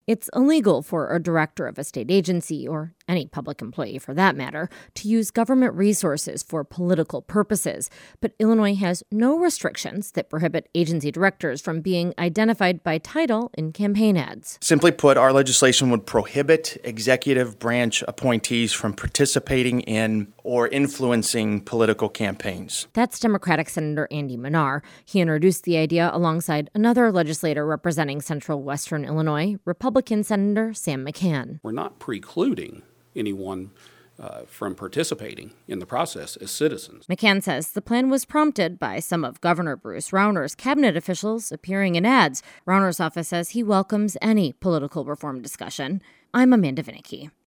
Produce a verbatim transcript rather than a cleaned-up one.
It's illegal for a director of a state agency, or any public employee for that matter, to use government resources for political purposes. But Illinois has no restrictions that prohibit agency directors from being identified by title in campaign ads. Simply put, our legislation would prohibit executive branch appointees from participating in or influencing political campaigns. That's Democratic Senator Andy Manar. He introduced the idea alongside another legislator representing central western Illinois, Republican Senator Sam McCann. We're not precluding anyone uh, from participating in the process as citizens. McCann says the plan was prompted by some of Governor Bruce Rauner's cabinet officials appearing in ads. Rauner's office says he welcomes any political reform discussion. I'm Amanda Vinicky.